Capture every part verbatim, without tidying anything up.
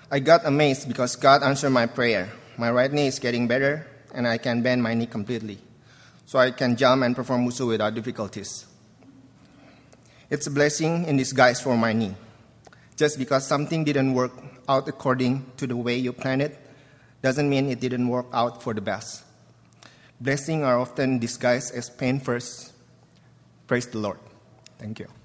I got amazed because God answered my prayer. My right knee is getting better, and I can bend my knee completely, so I can jump and perform wusu without difficulties. It's a blessing in disguise for my knee. Just because something didn't work out according to the way you planned it, doesn't mean it didn't work out for the best. Blessings are often disguised as pain first. Praise the Lord. Thank you.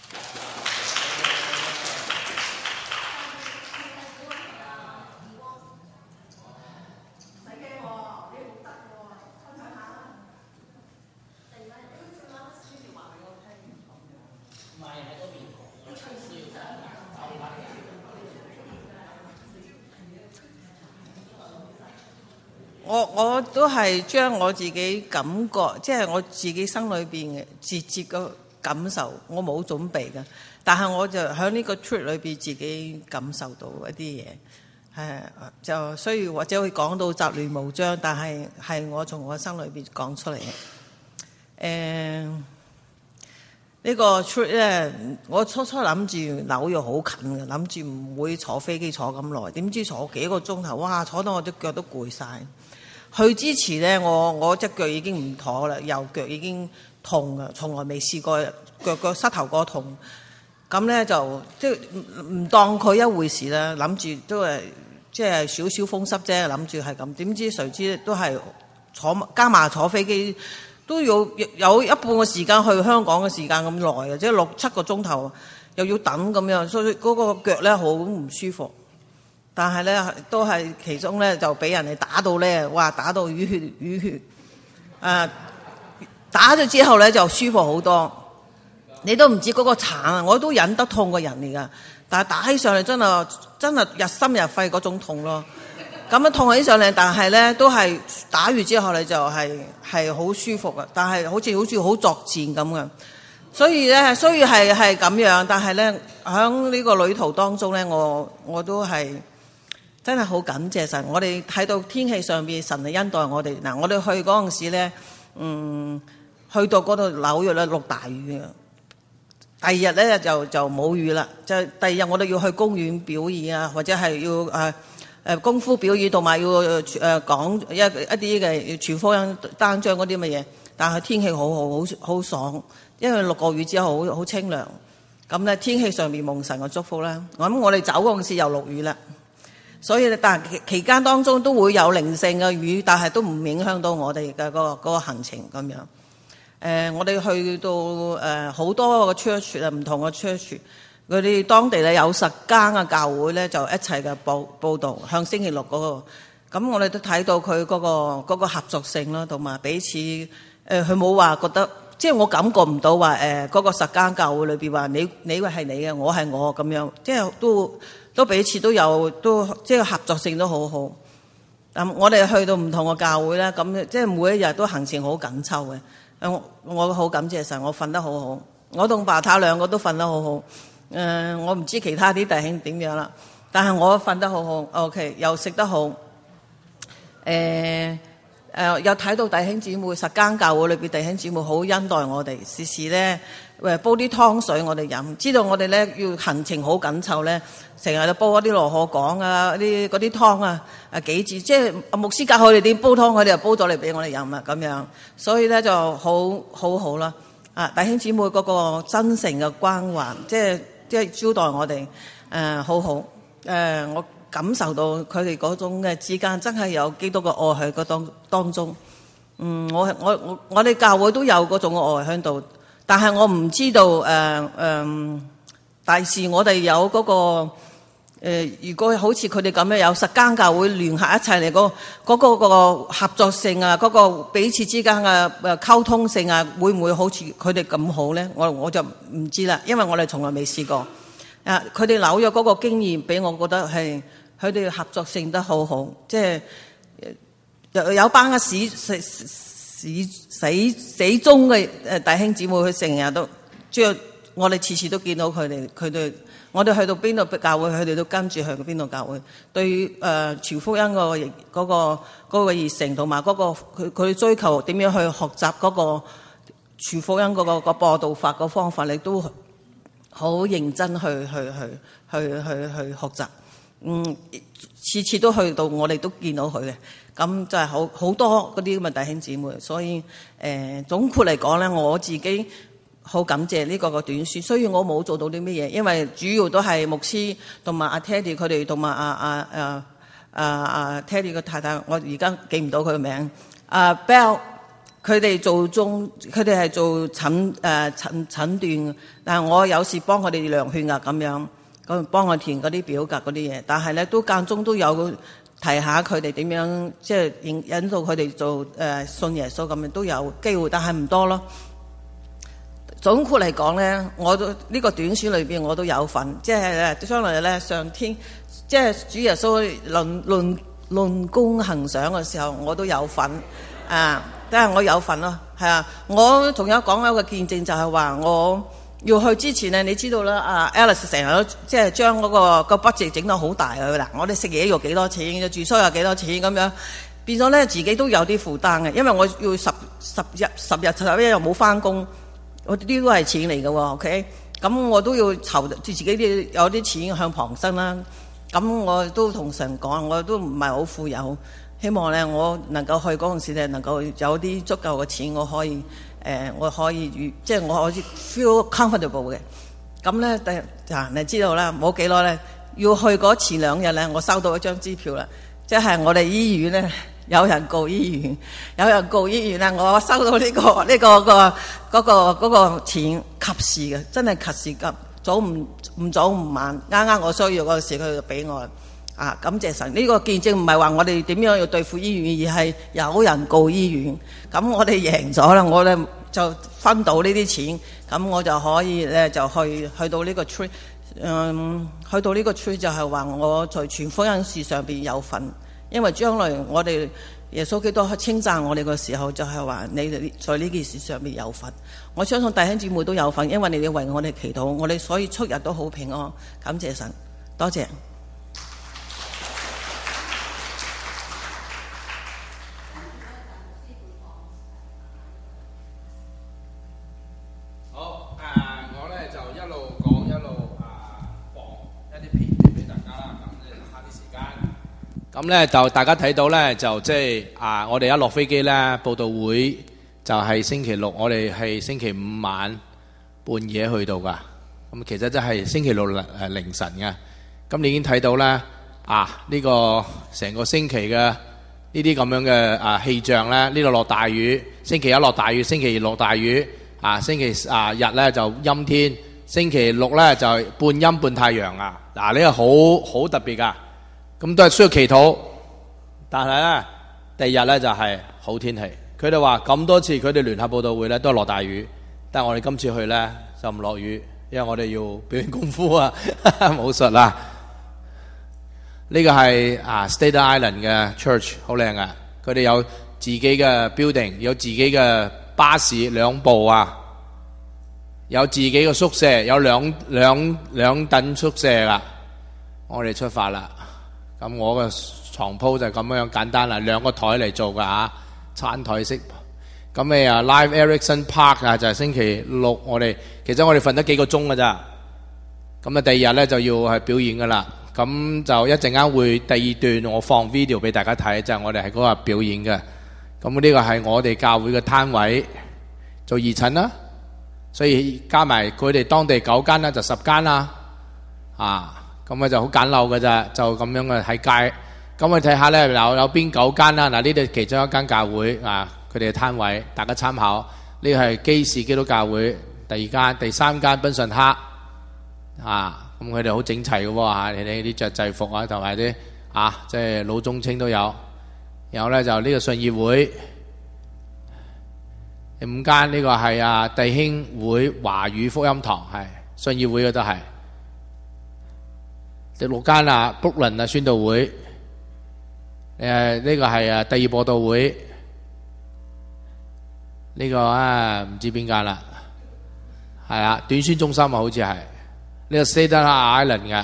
我我都係將我自己感覺，即係我自己心裏邊嘅直接嘅感受，我冇準備嘅，但係我就喺呢個 trip 裏邊自己感受到一啲嘢，係就雖然或者會講到雜亂無章，但係係我從我心裏邊講出嚟嘅。誒呢個 trip 咧，我初初諗住紐約好近嘅，諗住唔會坐飛機坐咁耐，點知坐幾個鐘頭，哇！坐到我隻腳都攰晒。去之前咧，我我隻腳已經唔妥啦，右腳已經痛啊，從來未試過腳腳膝頭哥痛。咁咧就即係唔唔當佢一回事啦，諗住都係即係少少風濕啫，諗住係咁。點知誰知都係坐加埋坐飛機都要有一半個時間去香港嘅時間咁耐嘅，即係六七個鐘頭，又要等咁樣，所以嗰個腳咧好唔舒服。但係咧都係其中咧就俾人哋打到咧，哇！打到淤血淤血，啊！打咗之後咧就舒服好多。你都唔知嗰個慘啊！我都忍得痛嘅人嚟噶，但係打起上嚟真係真係日心日肺嗰種痛咯。咁樣痛起上嚟，但係咧都係打完之後咧就係係好舒服嘅，但係好似好似好作戰咁嘅。所以咧，雖然係係咁樣，但係咧喺呢個旅途當中咧，我我都係。真係好感謝神，我哋睇到天氣上邊神係恩待我哋。嗱，我哋去嗰陣時咧，嗯，去到嗰度紐約咧落大雨嘅。第二日咧就就冇雨啦，就第二日我哋要去公園表演啊，或者係要誒誒、呃、功夫表演，同埋要誒講、呃、一一啲嘅傳福音單張嗰啲乜嘢。但係天氣好好好好爽，因為落過雨之後好好清涼。咁咧天氣上面蒙神嘅祝福啦。我諗我哋走嗰陣時又落雨啦。所以但係期間當中都會有零星嘅雨，但係都唔影響到我哋嘅嗰個嗰個行程咁樣。誒、呃，我哋去到誒好、呃、多個 church 啊，唔同嘅 church，佢哋當地咧有十間嘅教會咧，就一齊嘅報報導，向星期六嗰、那個。咁我哋都睇到佢嗰、那個嗰、那個合作性啦，同埋彼此誒，佢冇話覺得，即係我感覺唔到話誒嗰個十間教會裏邊話你你係你嘅，我係我咁樣，即係都。都彼此都有，都即係合作性都好好。咁我哋去到唔同嘅教會咧，咁即係每一日都行程好緊湊嘅。我我好感謝神，我瞓得好好。我同爸太兩個都瞓得好好。誒、呃，我唔知其他啲弟兄點樣啦，但係我瞓得好好。OK， 又食得好。誒、呃、誒，又睇到弟兄姊妹，十間教會裏邊弟兄姊妹好恩待我哋，時時咧誒煲啲湯水我哋飲，知道我哋咧要行程好緊湊咧。成日都煲嗰啲羅河港啊，啲嗰啲湯啊，啊幾字，即係牧師教佢哋點煲湯，佢哋又煲咗嚟俾我哋飲啊，咁樣，所以咧就好好好啦。啊，弟兄姊妹嗰個真誠嘅關懷，即係即係招待我哋，誒、呃、好好。誒、呃，我感受到佢哋嗰種嘅之間真係有基督嘅愛喺個當當中。嗯，我我我我哋教會都有嗰種愛喺度，但係我唔知道誒誒、呃呃，但是我哋有嗰、嗰個。誒、呃，如果好似佢哋咁樣有十間教會聯合一齊嚟，嗰嗰個個合作性啊，嗰、嗰個彼此之間嘅誒溝通性啊，會唔會好似佢哋咁好咧？我我就唔知啦，因為我哋從來未試過。啊，佢哋紐約嗰個經驗俾我覺得係佢哋合作性得好好，即係有有班嘅死死死死死忠嘅誒弟兄姊妹，佢成日都即係我哋次次都見到佢哋，佢哋。我哋去到邊度教會，佢哋都跟住去邊度教會。對於誒傳福音個嗰個嗰個熱誠，同埋嗰個佢佢追求點樣去學習嗰個傳福音嗰個個播道法個方法，你都好認真去去去去去去學習。 嗯，次次都去到我哋都見到佢嘅，咁就係好好多嗰啲咁嘅弟兄姊妹，所以誒、呃、總括嚟講咧，我自己好感謝呢個個短書，雖然我冇做到啲乜嘢，因為主要都係牧師同埋阿 Teddy 佢哋同埋阿阿阿阿阿 Teddy 個太太，我而家記唔到佢個名，阿、啊、Bell 佢哋做中，佢哋係做診誒診診斷，但係我有時幫佢哋量血壓咁樣，咁幫我填嗰啲表格嗰啲嘢，但係咧都間中都有提下佢哋點樣，即係引引導佢哋做誒、呃、信耶穌咁樣都有機會，但係唔多咯。總括嚟講咧，我都呢、這個短書裏邊我都有份，即係將來咧上天，即係主耶穌論論論功行賞嘅時候，我都有份啊，都係我有份咯，係啊。我仲有講一個見證就係話，我要去之前咧，你知道啦，啊 Alice 成日都即係將嗰個個 budget 整到好大佢嗱，我哋食嘢要幾多錢，住宿有幾多錢咁樣，變咗咧自己都有啲負擔嘅，因為我要十十日十日十一日又冇翻工。我啲都係錢嚟嘅喎 ，OK？咁我都要籌自己啲有啲錢向旁生啦。咁我都同神講，我都唔係好富有，希望咧我能夠去嗰陣時咧能夠有啲足夠嘅錢，我可以誒、呃，我可以即係我可以 feel comfortable 嘅。咁咧第嗱你知道啦，冇幾耐咧要去嗰前兩日咧，我收到一張支票啦，即係我哋醫院咧。有人告醫院，有人告醫院咧，我收到呢、這個呢、這個個嗰、那個嗰、那個錢及時嘅，真係及時急，早唔唔早唔晚，啱啱我需要嗰個時佢就俾我啊！感謝神，呢、這個見證唔係話我哋點樣要對付醫院，而係有人告醫院，咁我哋贏咗啦，我咧就分到呢啲錢，咁我就可以咧就去去到呢個 tree， 嗯，去到呢個 tree 就係話我在傳福音事上邊有份。因為將來我哋耶穌基督稱讚我哋嘅時候，就係話你哋在呢件事上面有份。我相信弟兄姊妹都有份，因為你哋為我哋祈禱，我哋所以出入都好平安。感謝神，多謝。 好，誒、呃，我咧就一路講一路啊放一啲片段俾大家啦，咁咧慳啲時間。咁咧就大家睇到咧，就即係啊，我哋一落飛機咧，佈道會就係星期六，我哋係星期五晚半夜去到噶。咁其實真係星期六誒凌晨嘅。咁你已經睇到咧啊，呢、這個成個星期嘅呢啲咁樣嘅啊氣象咧，呢度落大雨，星期一落大雨，星期二落大雨，啊星期啊日咧就陰天，星期六咧就半陰半太陽啊！嗱，呢個好好特別噶。咁都係需要祈禱，但係咧第二日咧就係好天氣。佢哋話咁多次佢哋聯合佈道會咧都係落大雨，但係我哋今次去咧就唔落雨，因為我哋要表演功夫啊，武術啊。呢個係啊 Staten Island 嘅 church 好靚啊！佢哋有自己嘅 building， 有自己嘅巴士兩部啊，有自己嘅宿舍，有兩兩兩等宿舍啦。我哋出發啦。咁我個床鋪就咁樣簡單啦，兩個台嚟做噶嚇，餐台式。咁你啊 Live Erickson Park 啊，就係星期六我哋，其實我哋瞓得幾個鐘噶咋。咁啊第二日咧就要係表演噶啦。咁就一陣間會第二段我放 video 俾大家睇，就係我哋係嗰日表演嘅。咁呢個係我哋教會嘅攤位做義診啦，所以加埋佢哋當地九間啦，就十間啦，啊。咁啊就好簡陋嘅咋，就咁樣嘅喺街。咁我睇下咧，有有邊九間啦？嗱，呢度其中一間教會啊，佢哋嘅攤位，大家參考。呢個係基士基督教會，第二間、第三間賓順克啊。咁佢哋好整齊嘅喎嚇，你哋啲着制服啊，同埋啲啊，即係老中青都有。然後咧就呢個信義會，第五間呢個係啊弟兄會華語福音堂，係信義會嘅都係。第六間啊，卜倫啊宣道會，誒、呃、呢、這個係啊第二播道會，呢、這個啊唔知邊間啦，係啊短宣中心啊，好似係呢個 Staten Island 嘅。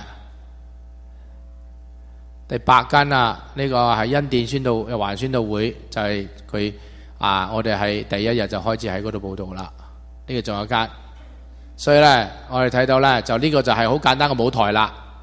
第八間啊，呢、這個係恩典宣道華宣道會，就係、是、佢啊，我哋係第一日就開始喺嗰度報道啦。呢、這個仲有間，所以咧我哋睇到咧就呢個就係好簡單嘅舞台啦。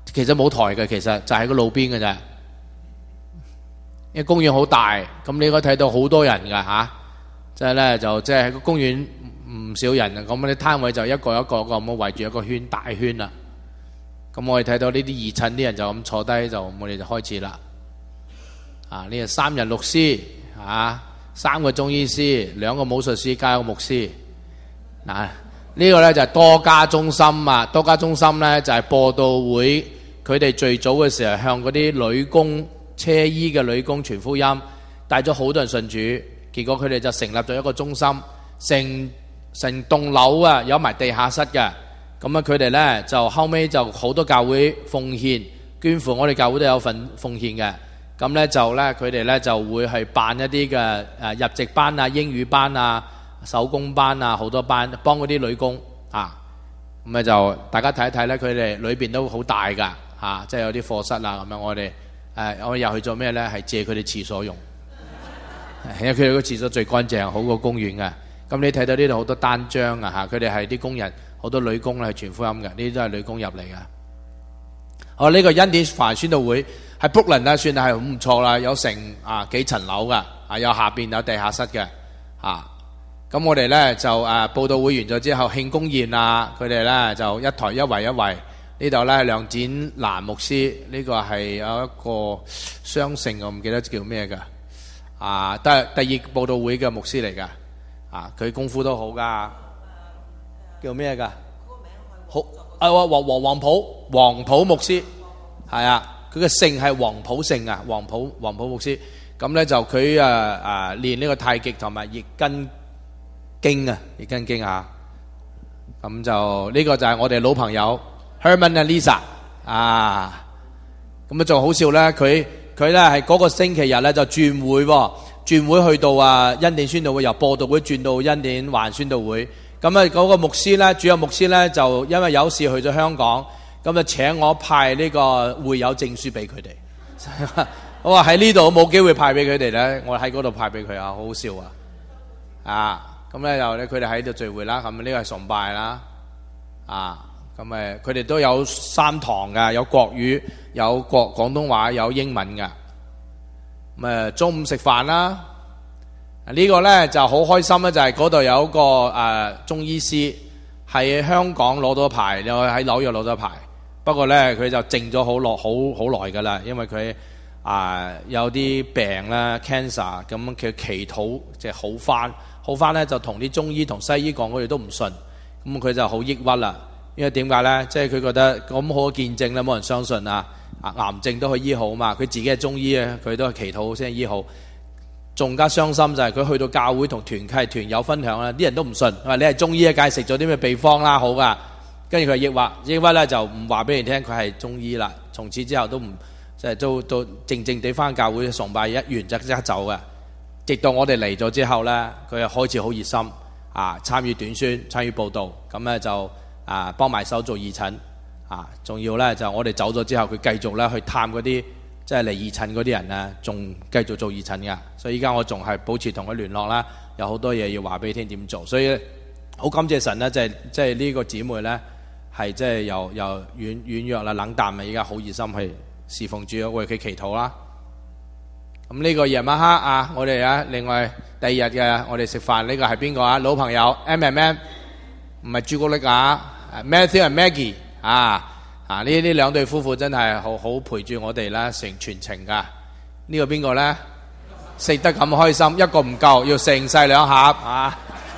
其實冇台嘅，其實就喺個路邊嘅啫。因為公園好大，咁你應該睇到好多人㗎嚇，即係咧就即係喺個公園唔少人啊，咁啲攤位就一個一個咁樣圍住一個圈大圈啦。咁我哋睇到呢啲義診啲人就咁坐低，就我哋就開始啦。啊，呢個三人律師啊，三個中醫師，兩個武術師加一個牧師。嗱、啊，呢、這個咧就係多家中心啊，多家中心咧就係播道會，佢哋最早嘅時候向嗰啲女工車衣嘅女工傳福音，帶咗好多人信主，結果佢哋就成立咗一個中心，成成棟樓啊有埋地下室嘅。咁啊，佢哋咧就後尾就好多教會奉獻捐款，我哋教會都有份奉獻嘅。咁咧就咧佢哋咧就會係辦一啲嘅誒入籍班啊、英語班啊、手工班啊，好多班幫嗰啲女工啊。咁咧就大家睇一睇咧，佢哋裏邊都好大噶嚇，即係有啲課室啊咁樣。我哋誒我又去做咩咧？係借佢哋廁所用，因為佢哋個廁所最乾淨，好過公園嘅。咁你睇到呢度好多單張啊嚇，佢哋係啲工人。好多女工咧係傳福音嘅，呢啲都係女工入嚟嘅。哦，呢、這個恩典華人宣道會喺 Brooklyn 咧，算係好唔錯啦，有成啊幾層樓噶，啊有下邊有地下室嘅，啊咁我哋咧就誒、啊、報道會完咗之後慶功宴啊，佢哋咧就一台一圍一圍，呢度咧梁展蘭牧師，呢、這個係有一個雙姓，我唔記得叫咩嘅，啊都係第二報道會嘅牧師嚟噶，啊佢功夫都好噶。叫咩㗎？好啊，黃黃黃埔黃埔牧師係啊，佢嘅姓係黃埔姓啊，黃埔黃埔牧師。咁咧就佢誒誒練呢個太極同埋易筋經啊，易筋經啊。咁就呢、這個就係我哋老朋友 Herman 啊 Lisa 啊。咁啊仲好笑咧，佢佢咧係嗰個星期日咧就轉會喎，轉會去到啊恩典宣道會，由播道會轉到恩典華人宣道會。咁啊，嗰個牧師咧，主任牧師咧，就因為有事去咗香港，咁就請我派呢個會友證書俾佢哋。我話喺呢度冇機會派俾佢哋咧，我喺嗰度派俾佢啊，好好笑啊！啊，咁咧又咧，佢哋喺度聚會啦，咁呢個係崇拜啦，啊，咁誒，佢哋都有三堂噶，有國語，有國廣東話，有英文噶。咁誒，中午食飯啦。呢個呢就好開心咧，就係嗰度有一個誒、呃、中醫師喺香港攞到牌，又喺紐約攞咗牌。不過呢，佢就靜咗好耐，好好耐噶啦，因為佢啊、呃、有啲病啦 cancer， 咁佢祈禱即係好翻，好翻呢就同啲中醫同西醫講，佢哋都唔信，咁佢就好抑鬱啦。因為點解呢？即係佢覺得咁好嘅見證咧，冇人相信啊！癌症都可以醫好嘛，佢自己係中醫啊，佢都係祈禱先醫好。仲加傷心就係佢去到教會同團契團友分享啦，啲人都唔信，話你係中醫啊，梗係食咗啲咩秘方啦，好噶。跟住佢抑鬱，抑鬱咧就唔話俾人聽佢係中醫啦。從此之後都唔即係都都靜靜地翻教會崇拜，一完就即刻走嘅。直到我哋嚟咗之後咧，佢又開始好熱心啊，參與短宣、參與報道，咁咧就啊幫埋手做義診啊，仲要咧就我哋走咗之後，佢繼續咧去探嗰啲。即係嚟義診嗰啲人咧，仲繼續做義診㗎，所以依家我仲係保持同佢聯絡啦，有好多嘢要話俾你聽點做，所以好感謝神咧，即係即係呢個姊妹咧係即係由由軟軟弱啦、冷淡啊，依家好熱心去侍奉主，為佢祈禱啦。咁呢個夜晚黑啊，我哋啊另外第二日嘅我哋食飯，呢個係邊個啊？老朋友 M and M， 唔係朱古力啊 ，Matthew and Maggie 啊。啊！呢呢兩對夫婦真係好好陪住我哋啦，成全程噶。呢個邊個咧？食得咁開心，一個唔夠，要成晒兩盒啊！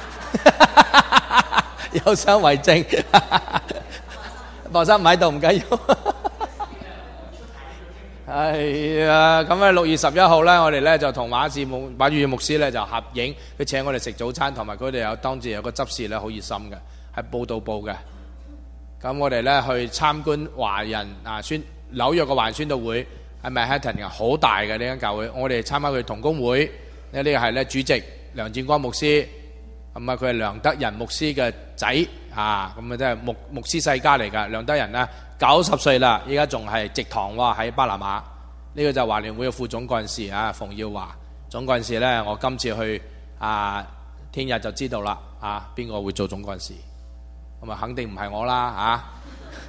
有相為證，博生唔喺度唔緊要。係啊，咁咧六月十一號咧，我哋咧就同馬志牧馬宇牧師咧就合影，佢請我哋食早餐，同埋佢哋有當時有個執事咧好熱心嘅，係報道部嘅。咁我哋咧去參觀華人啊宣紐約嘅華人宣道會喺 Manhattan 嘅，好大嘅呢間教會。我哋參加佢同工會，呢呢個係咧主席梁建光牧師，咁啊佢係梁德仁牧師嘅仔啊，咁啊真係牧牧師世家嚟㗎。梁德仁咧九十歲啦，依家仲係直堂喎喺巴拿馬。呢、這個就係華聯會嘅副總幹事啊，馮耀華總幹事咧。我今次去啊，聽日就知道啦啊，邊個會做總幹事？咁啊，肯定唔係我啦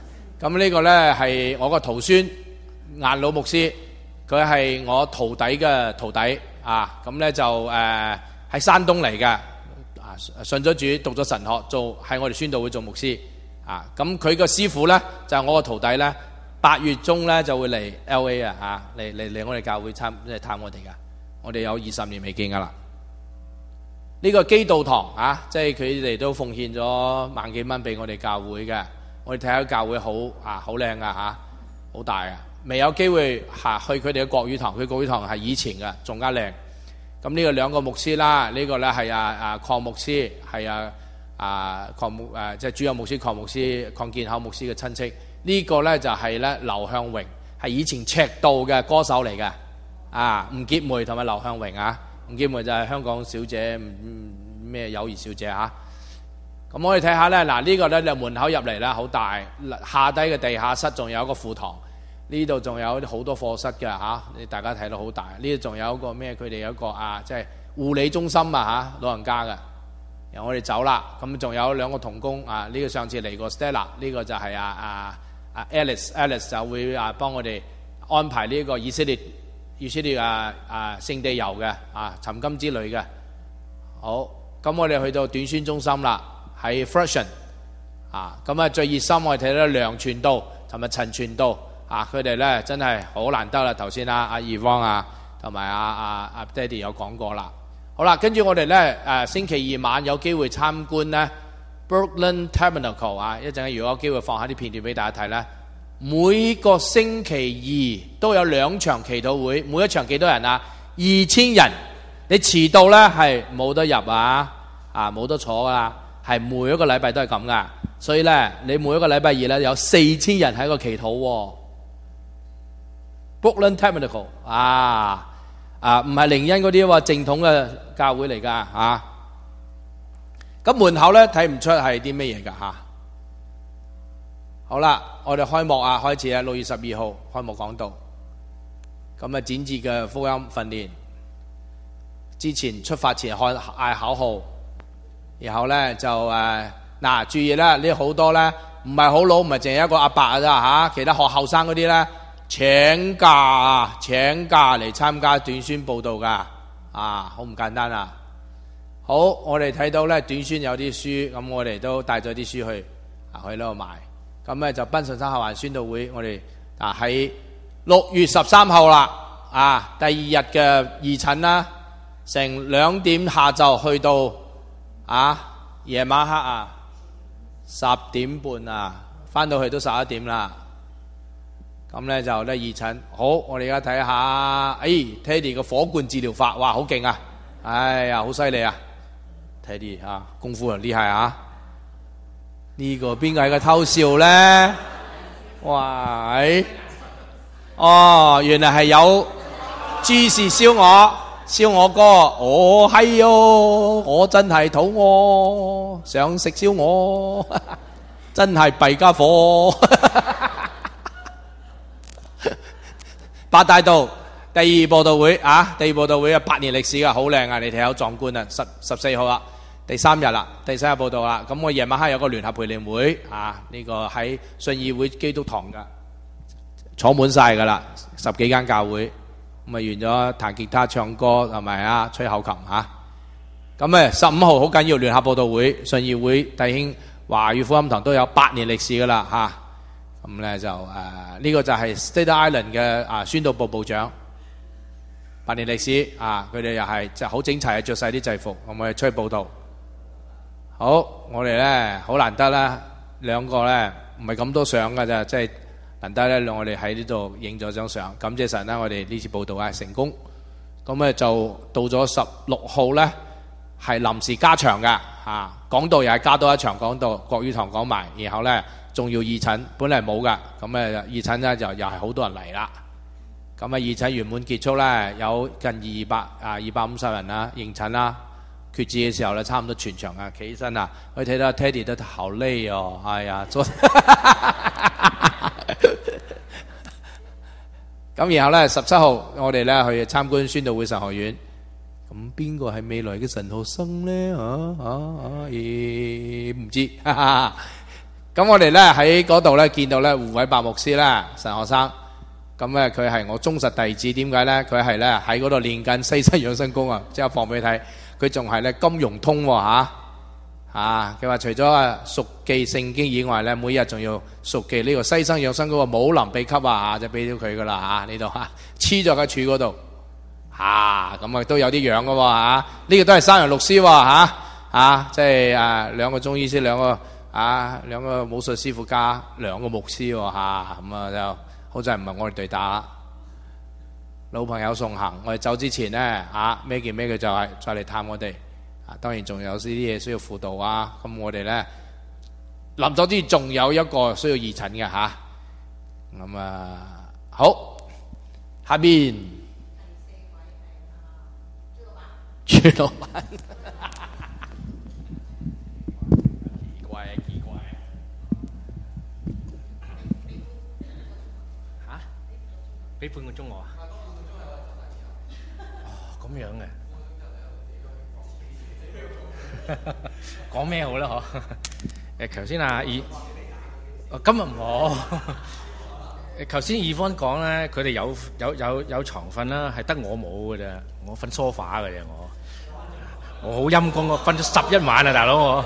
咁呢個咧係我個徒孫顏老牧師，佢係我徒弟嘅徒弟啊。咁咧就誒喺山東嚟嘅啊，信咗主，讀咗神學，做喺我哋宣道會做牧師啊。咁佢個師傅咧就係我個徒弟咧，八月中咧就會嚟 L A 啊嚇，嚟嚟嚟我哋教會參即係探我哋噶。我哋有二十年未見噶啦。呢個基道堂啊，即係佢哋都奉獻咗萬幾蚊俾我哋教會嘅。我哋睇下教會好啊，好靚啊嚇，好大啊！未有機會嚇去佢哋嘅國語堂，佢國語堂係以前嘅，仲加靚。咁呢個兩個牧師啦，呢、這個咧係啊啊鄺牧師，係啊啊鄺牧誒即係主任牧師鄺牧師鄺建口牧師嘅親戚。這個、呢個咧就係、是、咧劉向榮，係以前赤道嘅歌手嚟嘅。啊，吳潔梅同埋劉向榮啊，吳潔梅就係香港小姐，咩友誼小姐嚇。咁我哋睇下咧，嗱、這、呢個咧就門口入嚟啦，好大，下低嘅地下室仲有一個課堂，呢度仲有好多課室嘅嚇，你大家睇到好大。呢度仲有一個咩？佢哋有一個啊，即係護理中心啊嚇，老人家嘅。然後我哋走啦，咁仲有兩個同工啊，呢、這個上次嚟過 Stella， 呢個就係啊啊啊 Alice，Alice 就會啊幫我哋安排呢個以色列以色列啊啊聖地遊嘅啊尋金之旅嘅。好，咁我哋去到短宣中心啦。喺 Freshen 啊，咁啊最熱心我哋睇到梁傳道同埋陳傳道啊，佢哋咧真係好難得啦。頭先啊阿二汪啊同埋阿阿阿爹哋有講過啦。好啦，跟住我哋咧誒星期二晚有機會參觀咧 Brooklyn Tabernacle 啊，一陣如果有機會放下啲片段俾大家睇咧。每個星期二都有兩場祈禱會，每一場幾多人啊？二千人。你遲到咧係冇得入啊，啊冇得坐噶啦。係每一個禮拜都係咁噶，所以咧，你每一個禮拜二咧有四千人喺個祈禱喎。Brooklyn Tabernacle 啊啊，唔係靈恩嗰啲話正統嘅教會嚟噶嚇。咁門口咧睇唔出係啲咩嘢㗎嚇。好啦，我哋開幕啊，開始啊，六月十二號開幕講道。咁啊，展節嘅福音訓練之前出發前看嗌口號。然後咧就誒嗱、呃，注意啦，呢好多咧唔係好老，唔係淨係一個阿伯啊咋嚇，其他學後生嗰啲咧請假啊，請假嚟參加短宣報道噶啊，好唔簡單啊！好，我哋睇到咧短宣有啲書，咁我哋都帶咗啲書去啊去呢度賣。咁咧就賓順山下環宣道會，我哋啊喺六月十三號啦啊，第二日嘅義診啦，成兩點下晝去到。啊！夜晚黑啊，十點半啊，翻到去都十一點啦。咁咧就咧義診。好，我哋而家睇下，哎 ，Teddy 嘅火罐治療法，哇，好勁啊！哎呀，好犀利啊 ！Teddy 啊，功夫又厲害啊！呢、這個邊個係個偷笑咧？哇！哎、哦，原來係有豬士燒鵝。燒鵝哥，哦係喲，我真係肚餓，想食燒鵝，真係弊家伙。八大道第二佈道會啊，第二佈道會啊，八年歷史噶，好靚啊，你睇好壯觀啊，十十四號啦，第三日啦，第三日佈道啦。咁我夜晚黑有個聯合培靈會啊，呢、這個喺信義會基督堂噶，坐滿晒噶啦，十幾間教會。咁啊完咗彈吉他唱歌同埋啊吹口琴嚇，咁誒十五號好緊要聯合佈道會信義會弟兄華語福音堂都有八年歷史噶啦嚇，咁咧就誒呢、呃這個就係 Staten Island 嘅啊宣道部部長，八年歷史啊，佢哋又係就好整齊，着晒啲制服，咁我哋出去報道。好，我哋咧好難得啦，兩個咧唔係咁多相噶咋，即係。難得咧，我哋喺呢度影咗張相，感謝神啦！我哋呢次報道係成功，咁咧就到咗十六號咧，係臨時加場嘅嚇，講道又係加多一場講道，國語堂講埋，然後咧仲要義診，本嚟冇噶，咁咧義診咧就又係好多人嚟啦，咁啊義診圓滿結束咧，有近二百啊二百五十人啦應診啦，決志嘅時候咧差唔多全場啊企起身啊，我睇到 Teddy 都好累哦，係啊，做。咁然後咧十七號我哋咧去參觀宣道會神學院，咁邊個係未來嘅神學生咧？啊啊啊！唔知，哈哈咁我哋咧喺嗰度咧見到咧胡偉白牧師啦，神學生。咁咧佢係我忠實弟子，點解咧？佢係咧喺嗰度練緊西西養生功啊！即係放俾你睇，佢仲係咧金融通喎嚇嚇。佢話除咗啊熟記聖經以外咧，每日仲要熟記呢個西生養生嗰個武林秘笈啊嚇，就俾咗佢噶啦嚇呢度嚇，黐咗喺柱嗰度嚇，咁啊都有啲樣噶喎嚇。呢個都係三陽六師喎嚇嚇，即係啊兩個中醫師，兩個啊兩個武術師傅加兩個牧師喎嚇，咁啊就好在唔係我哋對打。老朋友送行，我哋走之前咧啊咩件咩嘅就係再嚟探我哋。啊，當然仲有呢啲嘢需要輔導啊，咁我哋咧臨走之前仲有一個需要義診嘅嚇，咁啊好，下邊朱老闆，奇怪啊奇怪嚇，俾半個鐘我啊，哦咁樣嘅。講咩好啦嗬？誒，頭先啊，二，哦，今日唔好。誒，頭先二方講咧，佢哋有有有有床瞓啦，係得我冇嘅啫，我瞓梳化嘅啫，我，我好陰功，我瞓咗十一晚啊，大佬我，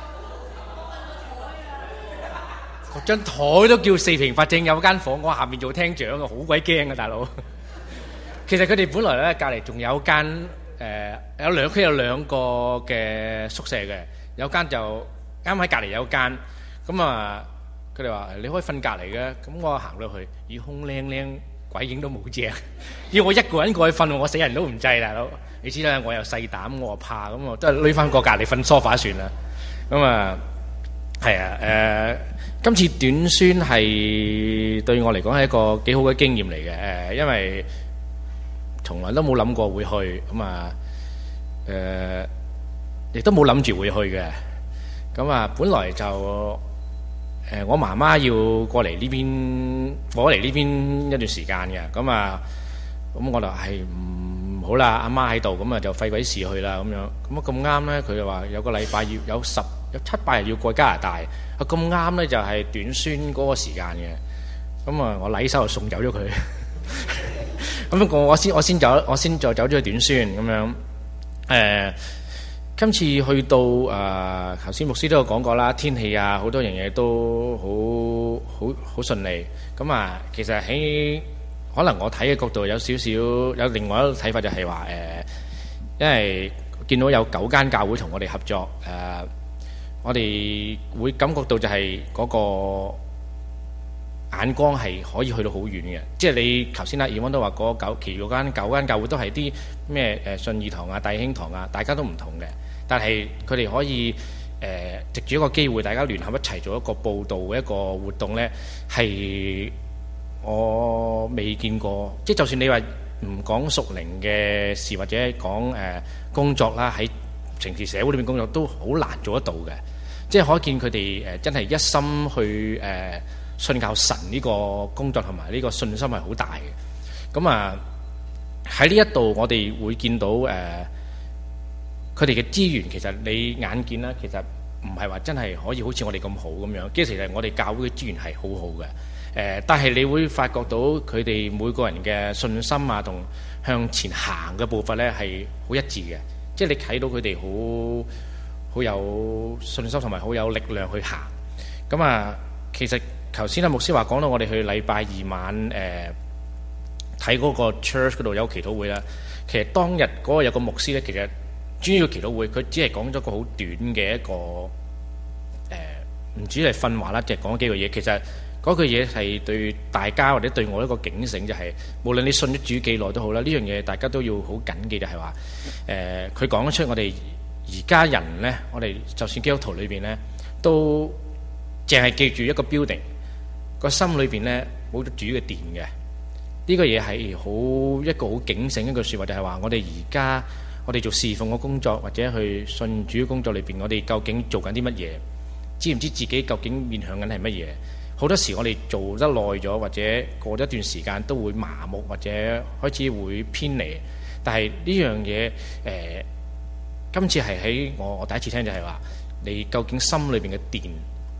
個張台都叫四平八正，有間房，我下面做廳長啊，好鬼驚啊，大佬。其實佢哋本來咧隔離仲有間。誒、呃、有兩區有兩個嘅宿舍嘅，有間就啱喺隔離有間，咁啊佢哋話你可以瞓隔離嘅，咁我行到去，咦空靚靚，鬼影都冇隻，要我一個人過去瞓，我死人都唔制大佬，你知啦，我又細膽，我又怕，咁我都係匿翻個隔離瞓梳化算啦，咁啊係啊誒、呃，今次短宣係對我嚟講係一個幾好嘅經驗嚟嘅，誒因為。從來都冇諗過會去，咁啊，誒、呃，亦都冇諗住會去嘅。咁啊，本來就誒、呃，我媽媽要過嚟呢邊，過嚟呢邊一段時間嘅。咁啊，咁我就係唔好啦，阿媽喺度，咁啊就費鬼事去啦，咁樣。咁啊咁啱咧，佢就話有個禮拜要有十有七八日要過加拿大，啊咁啱咧就係短宣嗰個時間嘅。咁啊，我禮手就送走咗佢。咁我我先我先走，我先再走咗去短宣咁樣。誒、呃，今次去到誒，頭、呃、先牧師都有講過啦，天氣啊，好多樣嘢都好好好順利。咁啊，其實喺可能我睇嘅角度有少少有另外一個睇法，就係話誒，因為見到有九間教會同我哋合作，誒、呃，我哋會感覺到就係嗰、那個。眼光係可以去到好遠嘅，即係你頭先阿爾安都話嗰九其餘嗰間九間教會都係啲咩誒信義堂啊、弟兄堂啊，大家都唔同嘅，但係佢哋可以誒、呃、藉住一個機會，大家聯合一齊做一個報道嘅一個活動呢，係我未見過。即係就算你話唔講屬靈嘅事，或者講誒、呃、工作啦，喺城市社會裏面工作都好難做得到嘅。即係可見佢哋誒真係一心去誒。呃信靠神呢個工作同埋呢個信心係好大嘅，咁啊喺呢一度我哋會見到誒佢哋嘅資源，其實你眼見啦，其實唔係話真係可以好似我哋咁好咁樣。其實我哋教會嘅資源係好好嘅，誒、呃，但係你會發覺到佢哋每個人嘅信心啊同向前行嘅步伐咧係好一致嘅，即係你睇到佢哋好好有信心同埋好有力量去行。咁啊，其實。頭先阿牧師話講到我哋去禮拜二晚誒睇嗰個 church 嗰度有祈禱會啦。其實當日嗰個有個牧師咧，其實主要祈禱會佢只係講咗個好短嘅一個誒，唔、呃、止係訓話啦，即係講咗幾句嘢。其實嗰句嘢係對大家或者對我一個警醒，就係、是、無論你信咗主幾耐都好啦，呢樣嘢大家都要好緊記，就係話誒，佢講得出我哋而家人咧，我哋就算基督徒裏邊咧，都淨係記住一個 building。個心裏邊咧冇咗主嘅殿嘅，呢個嘢係好一個好警醒一句説話，就係話我哋而家我哋做侍奉嘅工作或者去信主嘅工作裏邊，我哋究竟做緊啲乜嘢？知唔知自己究竟面向緊係乜嘢？好多時我哋做得耐咗，或者過咗一段時間都會麻木，或者開始會偏離。但係呢樣嘢誒，今次係喺我我第一次聽就係話，你究竟心裏邊嘅殿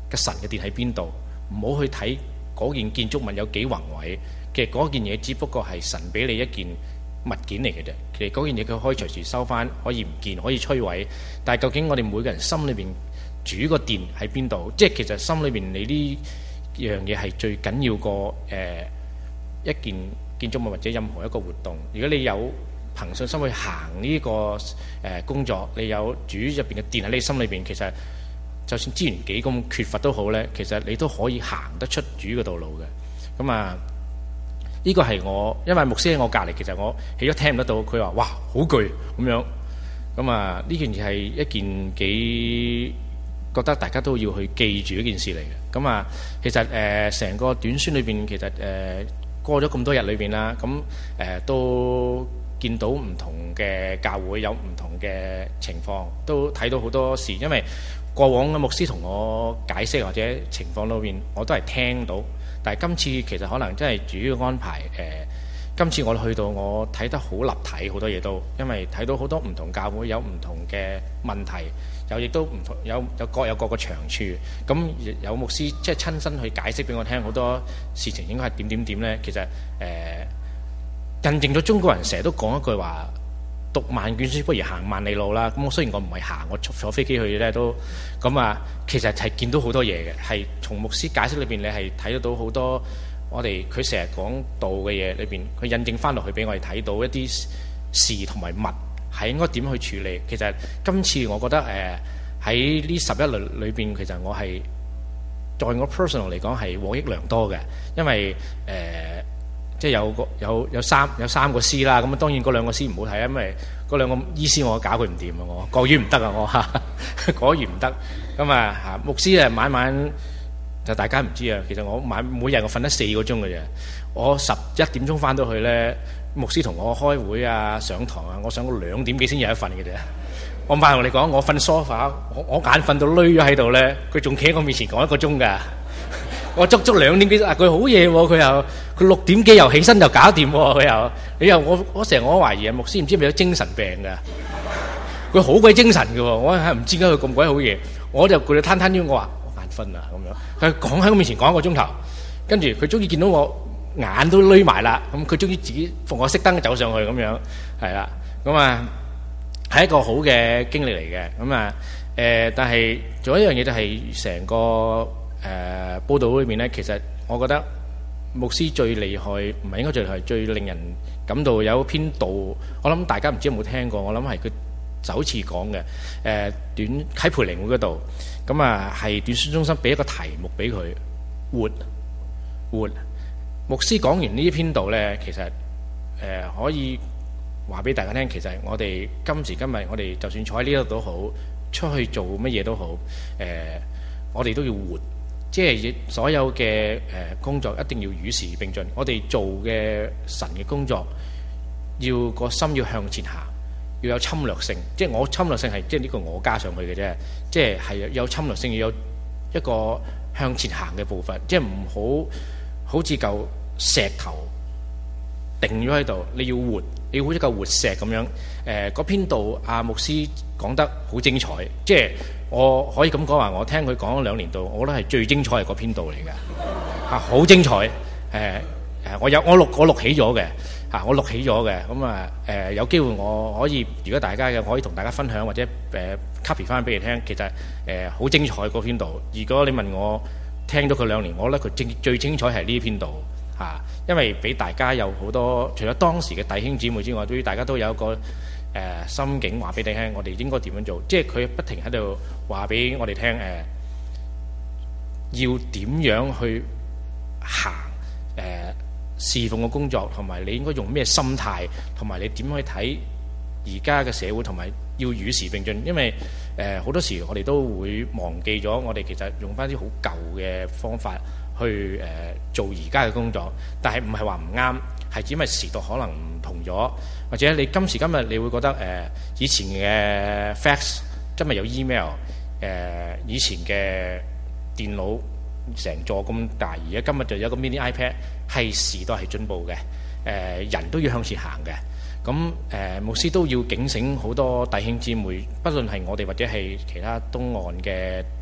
嘅神嘅殿喺邊度，唔好去睇嗰件建築物有幾宏偉嘅，嗰件嘢只不過係神俾你一件物件嚟嘅啫。其實嗰件嘢佢可以隨時收翻，可以唔見，可以摧毀。但係究竟我哋每個人心裏邊主個殿喺邊度？即係其實心裏邊你呢樣嘢係最緊要過誒、呃、一件建築物或者任何一個活動。如果你有憑信心去行呢、這個誒、呃、工作，你有主入邊嘅殿喺你心裏邊，其實就算資源幾咁缺乏都好咧，其實你都可以行得出主嘅道路嘅。咁啊，呢、這個係我因為牧師喺我隔離，其實我起咗聽唔得到，佢話哇好攰咁樣。咁啊，呢件事係一件幾覺得大家都要去記住一件事嚟嘅。咁啊，其實誒成、呃、個短宣裏邊，其實誒、呃、過咗咁多日裏邊啦，咁誒、呃、都見到唔同嘅教會有唔同嘅情況，都睇到好多事。因為過往嘅牧師同我解釋或者情況裏邊，我都係聽到。但係今次其實可能真係主要安排誒、呃。今次我去到，我睇得好立體，好多嘢都，因為睇到好多唔同教會有唔同嘅問題，有亦都唔同，有有各有各個長處。咁有牧師即係親身去解釋俾我聽，好多事情應該係點點點呢？其實誒、呃，印證咗中國人成日都講一句話：讀萬卷書不如行萬里路啦。咁我雖然我唔係行，我坐坐飛機去咧都咁啊，其實係見到好多嘢嘅，係從牧師解釋裏邊，你係睇得到好多。我哋佢成日講道嘅嘢裏邊，佢印證翻落去俾我哋睇到一啲事同埋物係應該點去處理。其實今次我覺得誒喺呢十一輪裏邊，其實我係在我 personal 嚟講係獲益良多嘅，因為誒、呃、即係有個有有三有三個師啦。咁當然嗰兩個師唔好睇，因為嗰兩個醫師我搞佢唔掂啊，我國語唔得啊，我嚇國語唔得。咁啊嚇牧師啊晚晚。就大家唔知啊，其實我晚每日我瞓得四個鐘嘅啫。我十一點鐘翻到去咧，牧師同我開會啊、上堂啊，我上到兩點幾先有一瞓嘅啫。我唔怕同你講，我瞓 sofa， 我我眼瞓到攣咗喺度咧，佢仲企喺我面前講一個鐘㗎。我足足兩點幾啊，佢好嘢喎，佢又佢六點幾又起身就搞掂喎，佢又你又我我成日我懷疑啊，牧師唔知係咪有精神病㗎？佢好鬼精神㗎喎，我係唔知點解佢咁鬼好嘢，我就攰到攤攤腰，我話。瞓啊咁樣，佢講喺我面前講一個鐘頭，跟住佢終於見到我眼都攣埋啦，咁佢終於自己逢我熄燈走上去咁樣，係啦，咁啊係一個好嘅經歷嚟嘅，咁啊誒，但係仲有一樣嘢就係成個誒、呃、報道裏面咧，其實我覺得牧師最厲害，唔係應該最厲害，最令人感到有一篇道，我諗大家唔知有冇聽過，我諗係佢首次講嘅，誒、呃、短喺培靈會嗰度。咁啊，係短宣中心俾一個題目俾佢，活活。牧師講完呢一篇道咧，其實誒、呃、可以話俾大家聽，其實我哋今時今日，我哋就算坐喺呢度都好，出去做乜嘢都好，誒、呃，我哋都要活，即係所有嘅誒工作一定要與時並進。我哋做嘅神嘅工作，要個心要向前行。要有侵略性，即係我侵略性係即係呢個我加上去嘅啫，即係係有侵略性，要有一個向前行嘅步伐，即係唔好好似嚿石頭定咗喺度，你要活，你要好似嚿活石咁樣。誒、呃，嗰篇道阿牧師講得好精彩，即係我可以咁講話，我聽佢講咗兩年道，我覺得係最精彩係嗰篇道嚟嘅，啊，好精彩，誒、呃、誒，我有我錄我錄起咗嘅。嚇、啊！我錄起咗嘅，咁啊誒有機會我可以，如果大家嘅，我可以同大家分享或者誒 copy 翻俾你聽。其實誒好、呃、精彩嗰篇道。如果你問我聽咗佢兩年，我覺得佢最最精彩係呢篇道嚇、啊，因為俾大家有好多，除咗當時嘅弟兄姊妹之外，對於大家都有一個誒、呃、心境話俾你聽，我哋應該點樣做？即係佢不停喺度話俾我哋聽誒、呃，要點樣去行誒？呃侍奉嘅工作，同埋你應該用咩心態，同埋你點去睇而家嘅社會，同埋要與時並進。因為誒好、呃、多時我哋都會忘記咗，我哋其實用翻啲好舊嘅方法去誒、呃、做而家嘅工作，但係唔係話唔啱，係只因為時代可能唔同咗，或者你今時今日你會覺得誒、呃、以前嘅 fax 真係有 email， 誒、呃、以前嘅電腦成座咁大，而家今日就有一個 mini iPad。係時代係進步嘅，誒、呃、人都要向前行嘅。咁誒、呃、牧師都要警醒好多弟兄姊妹，不論係我哋或者係其他東岸嘅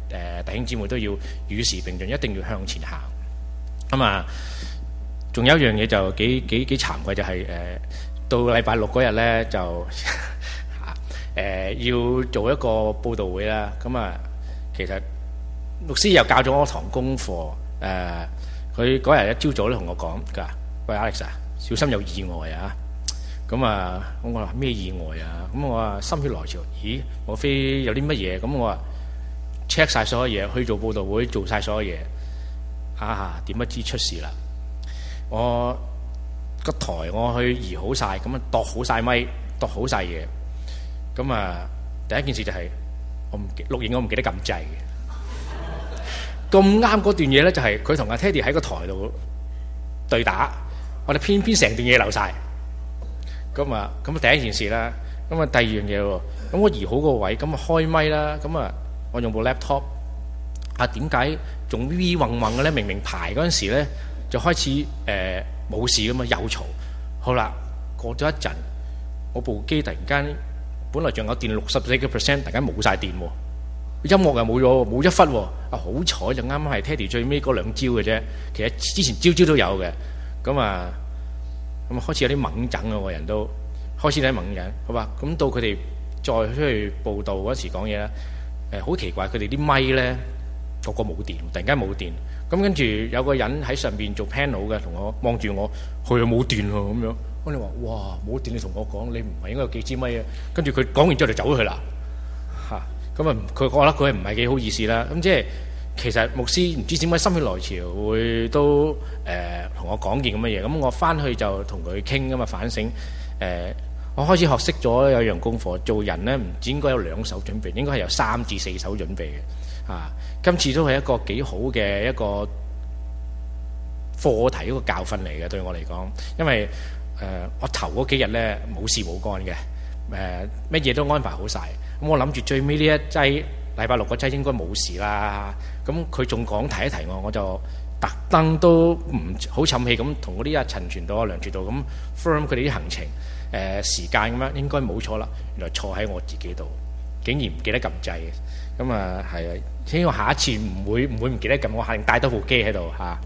誒弟兄姊妹都要與時並進，一定要向前行。咁啊，仲有一樣嘢就幾幾幾慚愧，就係、是、誒、呃、到禮拜六嗰日咧就誒、呃、要做一個報道會啦。咁啊，其實牧師又教咗我堂功課，誒佢嗰日一朝早咧同我講㗎，喂 Alex 啊，小心有意外啊！咁啊，咁我話咩意外啊？咁我話心血來潮，咦，莫非有啲乜嘢？咁我話 check 晒所有嘢，去做報道會，做晒所有嘢。啊，點不知出事啦！我個台我去移好晒，咁啊度好晒咪，度好晒嘢。咁啊，第一件事就係、是、我唔錄影，我唔記得撳掣嘅。咁啱嗰段嘢咧，就係佢同阿 Teddy 喺個台度對打，我哋偏偏成段嘢流晒。咁啊，咁啊第一件事啦，咁啊第二樣嘢喎，咁我移好個位，咁啊開咪啦，咁啊我用部 laptop， 啊點解仲 V 混混嘅咧？明明排嗰陣時咧就開始誒冇、呃、事咁嘛，又嘈。好啦，過咗一陣，我部機突然間本來仲有電六十四個 percent， 突然間冇晒電喎，音樂又冇咗，冇一忽喎。啊好彩就啱啱係 Teddy 最尾嗰兩招嘅啫，其實之前朝朝都有嘅，咁啊。咁開始有啲懵整啊！個人都開始有啲懵緊，好吧？咁到佢哋再出去報道嗰時講嘢咧，誒好奇怪，佢哋啲咪咧個個冇電，突然間冇電。咁跟住有個人喺上邊做 panel 嘅，同我望住我，佢又冇電喎咁樣。咁你話哇冇電，你同我講，你唔係應該有幾支咪啊？跟住佢講完之後就走咗去啦嚇。咁啊，佢覺得佢唔係幾好意思啦。咁即係。其實牧師唔知點解心血來潮會都誒同、呃、我講件咁嘅嘢，咁我翻去就同佢傾㗎嘛，反省誒、呃，我開始學識咗有樣功課，做人咧唔止應該有兩手準備，應該係有三至四手準備嘅啊。今次都係一個幾好嘅一個課題，一個教訓嚟嘅對我嚟講，因為誒、呃、我頭嗰幾日咧冇事冇幹嘅，誒乜嘢都安排好晒，咁我諗住最尾呢一劑。禮拜六嗰劑應該冇事啦，咁佢仲講提一提我，我就特登都唔好沉氣咁同嗰啲阿陳傳道、阿梁傳道咁 firm 佢哋啲行程、誒、呃、時間咁樣，應該冇錯啦。原來錯喺我自己度，竟然唔記得撳掣嘅，咁啊係啊，希望下一次唔會唔會唔記得撳，我肯定帶多部機喺度嚇，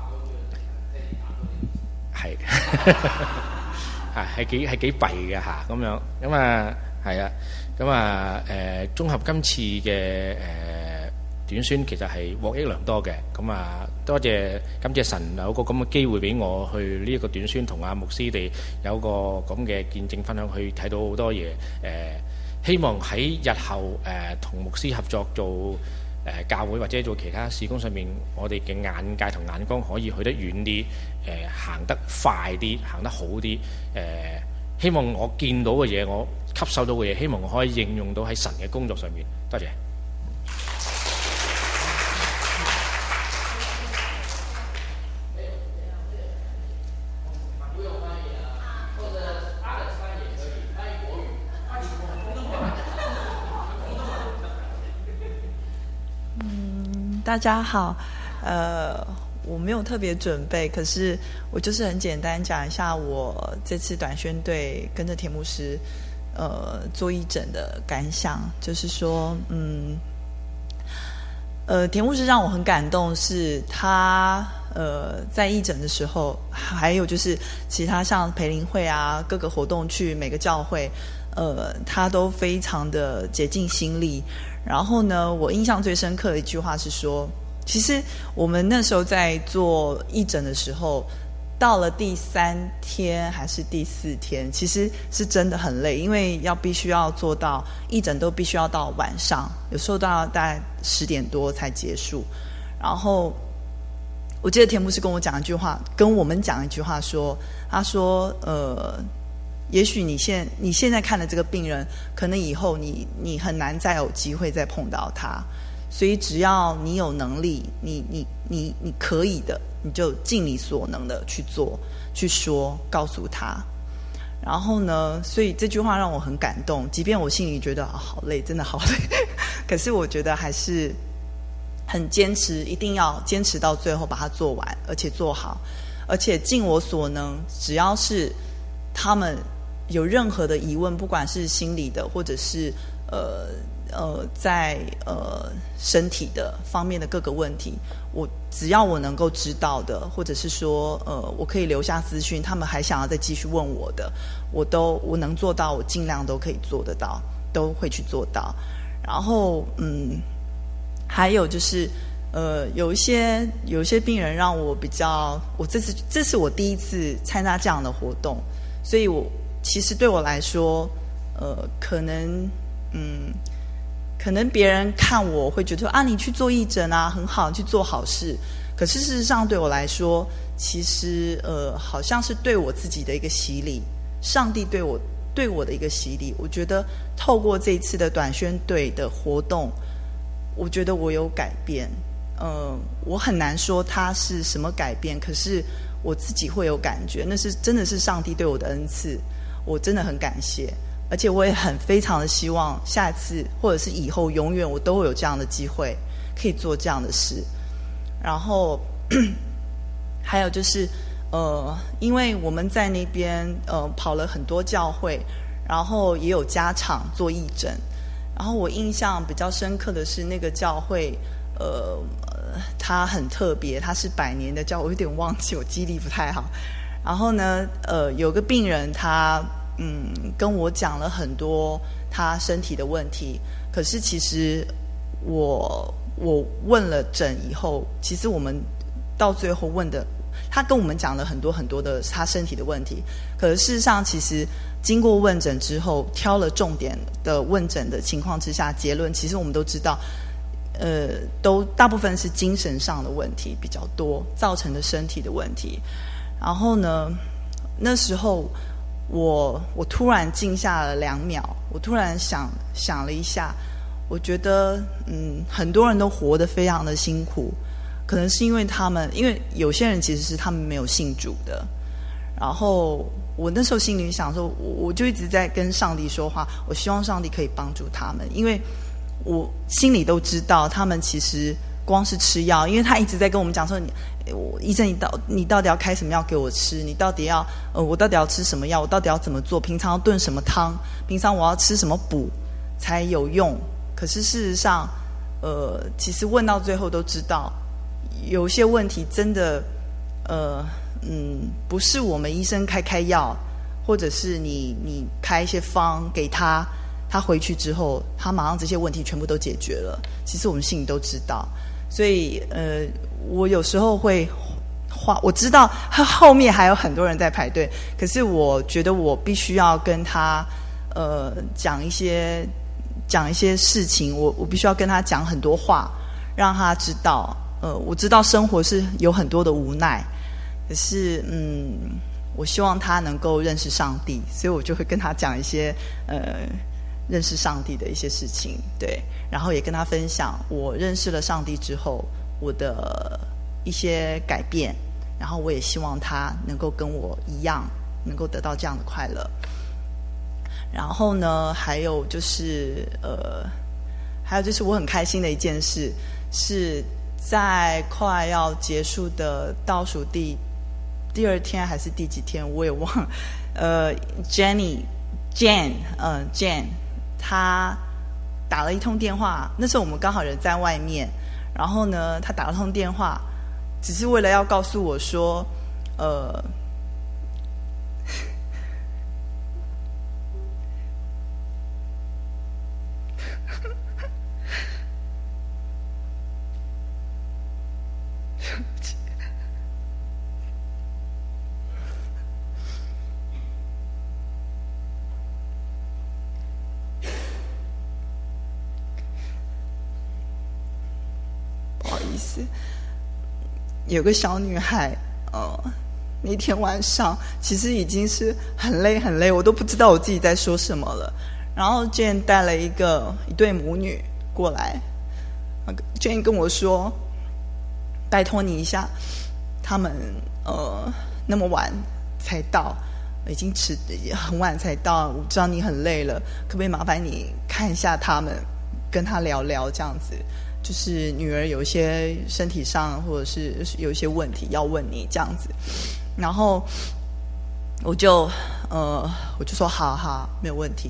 係係係幾係幾弊嘅嚇咁樣，咁啊係啊。咁啊，誒、呃，綜合今次嘅誒、呃、短宣，其實係獲益良多嘅。咁啊，多謝感謝神有個咁嘅機會俾我去呢一個短宣，同阿牧師哋有個咁嘅見證分享，去睇到好多嘢。誒、呃，希望喺日後誒同、呃、牧師合作做誒、呃、教會或者做其他事工上面，我哋嘅眼界同眼光可以去得遠啲，誒、呃、行得快啲，行得好啲。誒、呃，希望我見到嘅嘢，我吸收到嘅嘢，希望我可以應用到喺神嘅工作上面。多謝。 嗯，大家好，呃，我没有特别准备，可是我就是很简单讲一下我这次短宣队跟着田牧师呃做义诊的感想，就是说嗯呃田牧师让我很感动，是他呃在义诊的时候，还有就是其他像培灵会啊各个活动去每个教会呃他都非常的竭尽心力。然后呢，我印象最深刻的一句话是说，其实我们那时候在做义诊的时候，到了第三天还是第四天，其实是真的很累，因为要必须要做到义诊都必须要到晚上，有时候到大概十点多才结束。然后我记得田牧师跟我讲一句话，跟我们讲一句话说，他说呃也许你现你现在看的这个病人，可能以后你你很难再有机会再碰到他，所以只要你有能力，你你你你可以的，你就尽你所能的去做，去说，告诉他。然后呢，所以这句话让我很感动，即便我心里觉得、哦、好累，真的好累，可是我觉得还是很坚持，一定要坚持到最后把它做完，而且做好，而且尽我所能，只要是他们有任何的疑问，不管是心理的或者是呃呃在呃身体的方面的各个问题，我只要我能够知道的，或者是说呃我可以留下资讯，他们还想要再继续问我的，我都我能做到，我尽量都可以做得到，都会去做到。然后嗯，还有就是呃有一些有一些病人让我比较，我这次这是我第一次参加这样的活动，所以我其实对我来说，呃可能嗯。可能别人看我会觉得说啊，你去做义诊啊，很好，去做好事。可是事实上对我来说，其实呃，好像是对我自己的一个洗礼，上帝对我对我的一个洗礼。我觉得透过这一次的短宣队的活动，我觉得我有改变。呃，我很难说它是什么改变，可是我自己会有感觉，那是真的是上帝对我的恩赐，我真的很感谢。而且我也很非常的希望下一次或者是以后永远我都会有这样的机会可以做这样的事。然后还有就是呃因为我们在那边呃跑了很多教会，然后也有家场做义诊，然后我印象比较深刻的是那个教会呃它很特别，它是百年的教会，我有点忘记，我记忆力不太好。然后呢呃有个病人他嗯，跟我讲了很多他身体的问题，可是其实我我问了诊以后，其实我们到最后问的，他跟我们讲了很多很多的他身体的问题，可是事实上其实经过问诊之后，挑了重点的问诊的情况之下，结论其实我们都知道，呃，都大部分是精神上的问题比较多造成的身体的问题。然后呢，那时候我我突然静下了两秒，我突然想想了一下，我觉得嗯，很多人都活得非常的辛苦，可能是因为他们，因为有些人其实是他们没有信主的。然后我那时候心里想说，我我就一直在跟上帝说话，我希望上帝可以帮助他们，因为我心里都知道他们其实光是吃药，因为他一直在跟我们讲说，你我医生你到你到底要开什么药给我吃，你到底要呃我到底要吃什么药，我到底要怎么做，平常要炖什么汤，平常我要吃什么补才有用。可是事实上呃其实问到最后都知道，有些问题真的呃嗯不是我们医生开开药，或者是你你开一些方给他，他回去之后他马上这些问题全部都解决了，其实我们心里都知道。所以呃我有时候会花，我知道他后面还有很多人在排队，可是我觉得我必须要跟他呃讲一些讲一些事情，我我必须要跟他讲很多话，让他知道呃我知道生活是有很多的无奈，可是嗯我希望他能够认识上帝，所以我就会跟他讲一些呃认识上帝的一些事情，对，然后也跟他分享我认识了上帝之后我的一些改变，然后我也希望他能够跟我一样能够得到这样的快乐。然后呢还有就是呃还有就是我很开心的一件事，是在快要结束的倒数第第二天还是第几天我也忘了，呃 Jenny Jane 呃 Jane 她打了一通电话，那时候我们刚好人在外面，然后呢她打了通电话只是为了要告诉我说呃不好意思，有个小女孩呃那天晚上其实已经是很累很累，我都不知道我自己在说什么了。然后 Jane 带了一个一对母女过来， Jane 跟我说拜托你一下，他们呃那么晚才到，已经迟很晚才到，我知道你很累了，可不可以麻烦你看一下他们，跟他聊聊这样子，就是女儿有一些身体上或者是有一些问题要问你这样子。然后我就呃我就说好好没有问题。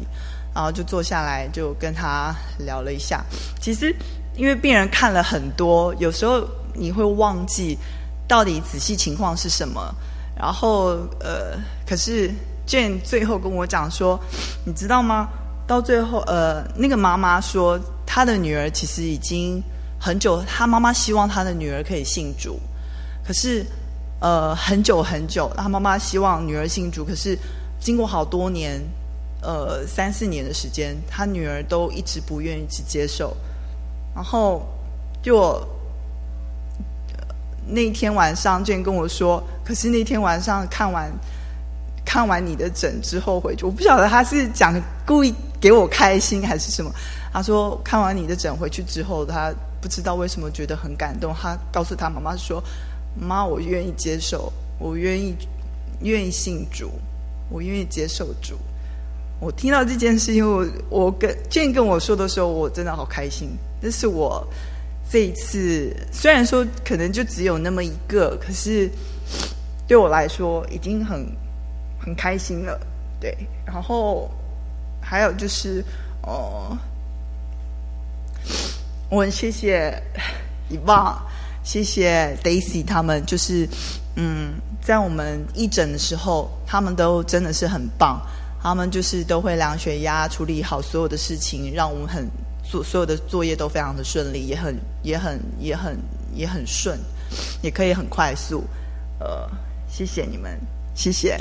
然后就坐下来就跟他聊了一下。其实因为病人看了很多，有时候你会忘记到底仔细情况是什么。然后呃，可是 Jane 最后跟我讲说，你知道吗？到最后呃，那个妈妈说，她的女儿其实已经很久，她妈妈希望她的女儿可以信主，可是呃很久很久，她妈妈希望女儿信主，可是经过好多年，呃三四年的时间，她女儿都一直不愿意去接受。然后就我、呃、那天晚上 Jane 跟我说，可是那天晚上看完看完你的诊之后回去，我不晓得他是讲故意给我开心还是什么。他说看完你的诊回去之后，他不知道为什么觉得很感动。他告诉他妈妈说：“妈，我愿意接受，我愿意愿意信主，我愿意接受主。”我听到这件事情，我我跟 Jane 跟我说的时候，我真的好开心。这是我这一次，虽然说可能就只有那么一个，可是对我来说已经很很开心了。对，然后还有就是哦，我很谢谢以望，谢谢 Daisy 他们，就是嗯，在我们义诊的时候，他们都真的是很棒，他们就是都会量血压，处理好所有的事情，让我们很做所有的作业都非常的顺利，也很也很也很也很顺，也可以很快速。呃，谢谢你们，谢谢。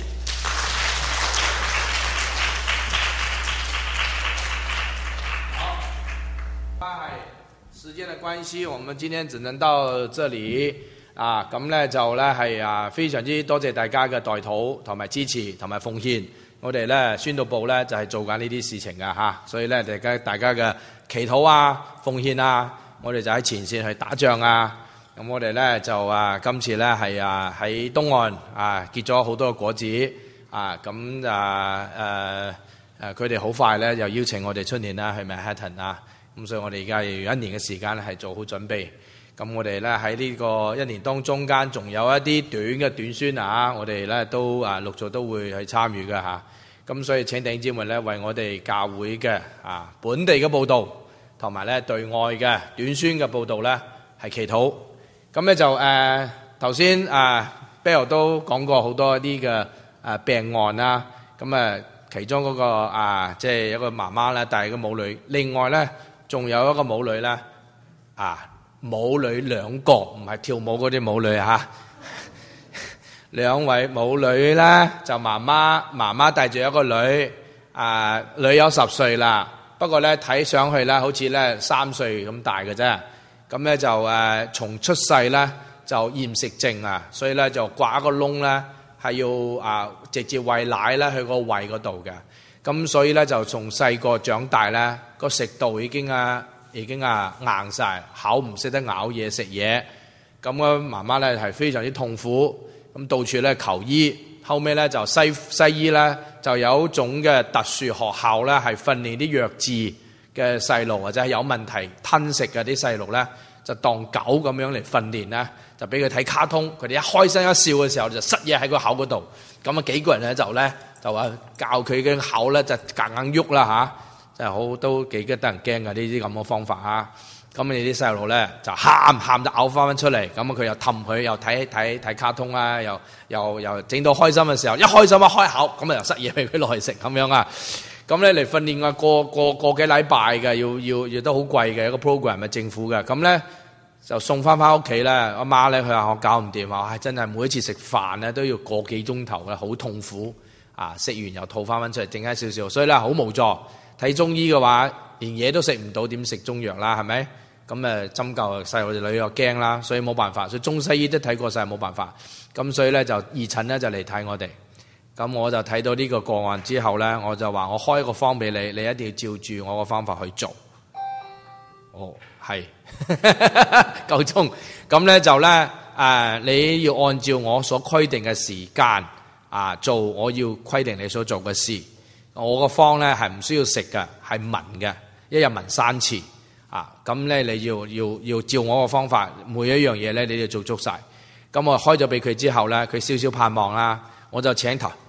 時間嘅關係，我們今天只能到這裡啊。咁咧就咧係啊，非常之多謝大家嘅代禱同埋支持同埋奉獻。我哋咧宣道部咧就係做緊呢啲事情㗎嚇，所以咧大家大家嘅祈禱啊、奉獻啊，我哋就喺前線去打仗啊。咁我哋咧就啊，今次咧係啊喺東岸啊結咗好多果子啊。咁啊誒誒，佢哋好快咧又邀請我哋出年啦去 Manhattan 啊。咁所以我哋而家要有一年嘅時間咧係做好準備。咁我哋咧喺呢個一年當中間，仲有一啲短嘅短宣啊，我哋咧都啊陸續都會去參與嘅嚇。咁所以請弟兄姊妹咧為我哋教會嘅啊本地嘅報導，同埋咧對外嘅短宣嘅報導咧係祈禱。咁咧就誒頭先啊 Bill 都講過好多一啲嘅誒病案啦。咁啊其中嗰個啊即係一個媽媽咧帶個母女，另外咧仲有一個母女咧，啊母女兩個，唔係跳舞嗰啲母女嚇，兩位母女咧就媽媽媽媽帶住一個女，啊女有十歲啦，不過咧睇上去咧好似咧三歲咁大嘅啫，咁咧就誒從出世咧就厭食症啊，所以咧就掛個窿咧係要啊直接餵奶咧去個胃嗰度嘅。咁所以咧就從細個長大咧，個食道已經啊已經啊硬晒，口唔識得咬嘢食嘢。咁個媽媽咧係非常之痛苦，咁到處咧求醫。後尾咧就西西醫咧就有一種嘅特殊學校咧係訓練啲弱智嘅細路或者係有問題吞食嘅啲細路咧，就當狗咁樣嚟訓練咧，就俾佢睇卡通，佢哋一開心一笑嘅時候就塞嘢喺個口嗰度。咁啊幾個人咧就咧就話教佢嘅口咧就夾硬喐啦嚇，真係好都幾得人驚㗎呢啲咁嘅方法嚇。咁你啲細路咧就喊喊就嘔翻翻出嚟，咁啊佢又氹佢，又睇睇睇卡通啦，又又又整到開心嘅時候，一開心一開口，咁啊又塞嘢俾佢落去食咁樣啊。咁咧嚟訓練啊個個個幾禮拜嘅，要要亦都好貴嘅一個 program 係政府嘅。咁咧就送翻翻屋企咧，阿媽咧佢話我搞唔掂啊，真係每一次食飯咧都要個幾鐘頭嘅，好痛苦啊！食完又吐翻翻出嚟，剩翻少少，所以咧好無助。睇中醫嘅話，連嘢都食唔到，點食中藥啦？係咪？咁誒針灸細路女又驚啦，所以冇辦法。所以中西醫都睇過晒，冇辦法。咁所以咧就義診咧就嚟睇我哋。咁我就睇到呢個個案之後咧，我就話我開一個方俾你，你一定要照住我個方法去做。哦，係夠鐘。咁咧就咧誒、呃，你要按照我所規定嘅時間啊做，我要規定你所做嘅事。我個方咧係唔需要食嘅，係聞嘅，一日聞三次。啊，咁咧你要要要照我個方法，每一樣嘢咧你要做足晒。咁我開咗俾佢之後咧，佢少少盼望啦，我就請台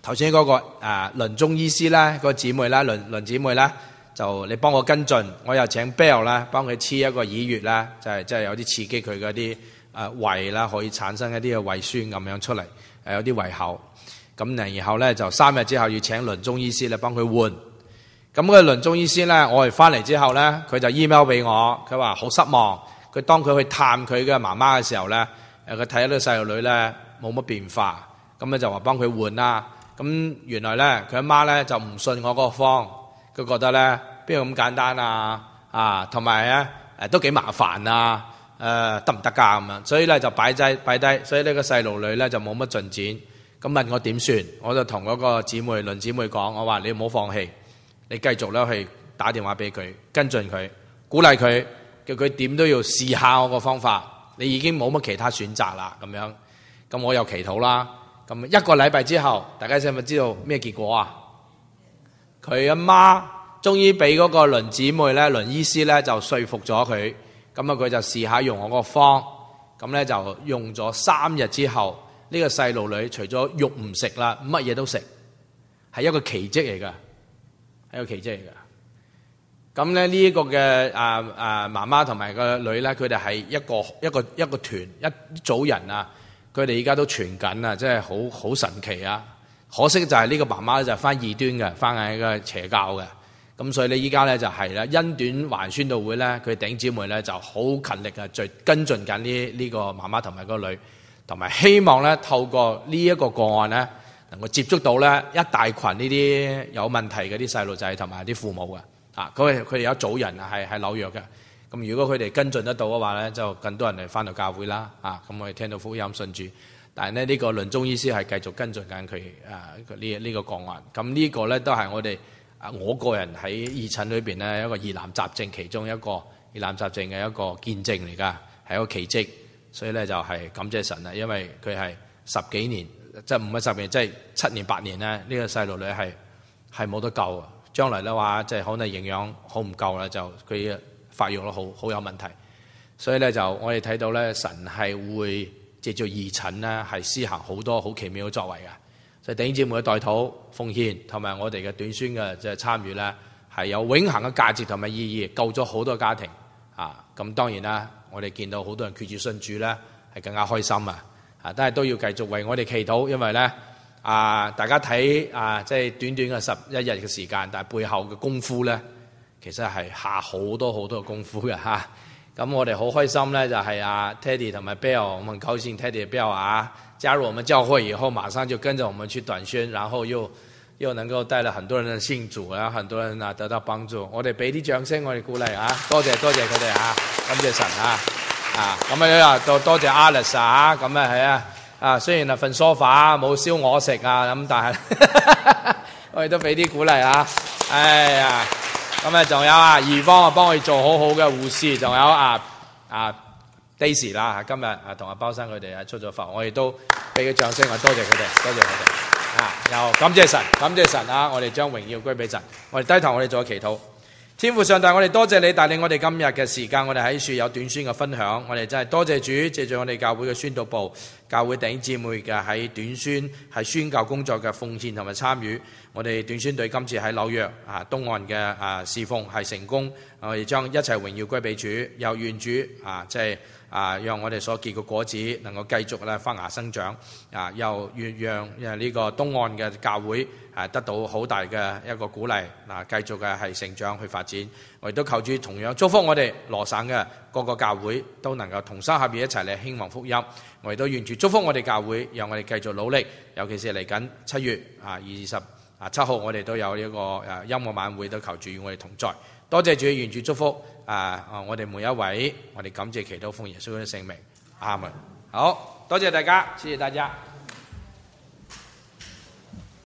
頭先嗰個誒倫中醫師咧，個姊妹咧，倫倫姊妹咧，就你幫我跟進，我又請 Bell 咧幫佢黐一個耳穴咧，就係即係有啲刺激佢嗰啲誒胃啦，可以產生一啲嘅胃酸咁樣出嚟，誒有啲胃口。咁然後咧就三日之後要請倫中醫師咧幫佢換。咁個倫中醫師咧，我哋翻嚟之後咧，佢就 email 俾我，佢話好失望。佢當佢去探佢嘅媽媽嘅時候咧，誒佢睇到個細路女咧冇乜變化，咁咧就話幫佢換啦。咁原來咧佢阿媽咧就唔信我嗰個方，佢覺得咧邊有咁簡單啊？啊，同埋咧誒都幾麻煩啊，誒得唔得㗎咁樣？所以咧就擺低擺低，所以呢個細路女咧就冇乜進展。咁問我點算？我就同嗰個姊妹倫姊妹講，我話你唔好放棄，你繼續咧去打電話俾佢，跟進佢，鼓勵佢，叫佢點都要試下我個方法。你已經冇乜其他選擇啦，咁樣。咁我又祈禱啦。咁一個禮拜之後，大家知唔知道咩結果啊？佢阿媽終於俾嗰個倫姊妹咧、倫醫師咧就說服咗佢。咁啊，佢就試下用我個方。咁咧就用咗三日之後。呢個細路女除咗肉唔食啦，乜嘢都食，係一個奇蹟嚟㗎，係一個奇蹟嚟㗎。咁咧呢一個嘅啊啊媽媽同埋個女咧，佢哋係一個一個一個團一組人啊，佢哋而家都傳緊啊，真係好好神奇啊！可惜就係呢個媽媽就係翻異端嘅，翻喺個邪教嘅。咁所以咧依家咧就係啦，恩典環宣道會咧，佢頂姊妹咧就好勤力啊，最跟進緊呢呢個媽媽同埋個女。同埋希望咧，透過呢一個個案咧，能夠接觸到咧一大群呢啲有問題嘅啲細路仔同埋啲父母嘅啊，佢佢哋有一組人啊，係喺紐約嘅。咁如果佢哋跟進得到嘅話咧，就更多人嚟翻到教會啦啊！咁我哋聽到福音信主，但係咧呢個倫中醫師係繼續跟進緊佢啊呢呢個個案。咁呢個咧都係我哋啊我個人喺義診裏邊咧一個疑難雜症其中一個疑難雜症嘅一個見證嚟㗎，係一個奇蹟。所以咧就係感謝神啦，因為佢係十幾年，即係唔係十年，即係七年八年咧，呢個細路女係係冇得救啊！將來咧話即係可能營養好唔夠啦，就佢發育得好好有問題。所以咧就我哋睇到咧，神係會藉住義診咧係施行好多好奇妙嘅作為嘅。所以弟兄姊妹嘅代禱奉獻同埋我哋嘅短宣嘅即係參與咧，係有永恆嘅價值同埋意義，救咗好多家庭啊！咁當然啦。我哋見到好多人決志信主咧，係更加開心啊！啊，但係都要繼續為我哋祈禱，因為咧啊，大家睇啊，即係短短嘅十一日嘅時間，但係背後嘅功夫咧，其實係下好多好多嘅功夫嘅嚇。咁、啊、我哋好開心咧，就係、是、啊 Teddy 同埋 Bell， 我們很高興 Teddy Bell 啊加入我們教會以後，馬上就跟着我們去短宣，然後又又能夠帶了很多人的信主，然後很多人啊得到幫助。我哋俾啲掌聲，我哋鼓勵啊！多謝多謝佢哋啊！感謝神啊！啊咁啊多多謝 Alice 啊！咁啊係啊！啊雖然啊份梳化冇燒我食啊咁，但係我哋都俾啲鼓勵啊！哎呀，咁啊仲有啊怡芳啊幫我哋做好好嘅護士，仲有啊啊 Daisy 啦，今日啊同阿包生佢哋啊出咗埠，我哋都俾個掌聲啊！多謝佢哋，多謝佢哋。啊！又感謝神，感謝神啊！我哋將榮耀歸俾神。我哋低頭，我哋做個祈禱。天父上帝，我哋多謝你帶領我哋今日嘅時間，我哋喺處有短宣嘅分享。我哋真係多謝主，借助我哋教會嘅宣道部、教會弟兄姊妹嘅喺短宣係宣教工作嘅奉獻同埋參與。我哋短宣隊今次喺紐約啊東岸嘅啊侍奉係成功，我哋將一切榮耀歸俾主，又願主啊即係。啊，讓我哋所結嘅果子能夠繼續咧發芽生長，啊，又願讓呢個東岸嘅教會啊得到好大嘅一個鼓勵，嗱，繼續嘅係成長去發展。我亦都求主同樣祝福我哋羅省嘅各個教會都能夠同心合意一齊嚟興旺福音。我亦都願主祝福我哋教會，讓我哋繼續努力，尤其是嚟緊七月啊二十啊七號，我哋都有呢個誒音樂晚會，都求主與我哋同在。多謝主，願主祝福啊！我哋每一位，我哋感謝祈禱奉耶穌嘅聖名，阿門。好多謝大家，謝謝大家。